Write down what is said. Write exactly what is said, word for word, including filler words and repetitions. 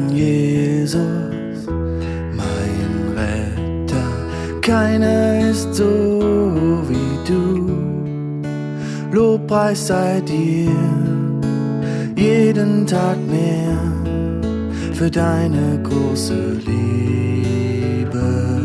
Jesus, mein Retter, keiner ist so wie du. Lobpreis sei dir, jeden Tag mehr, für deine große Liebe.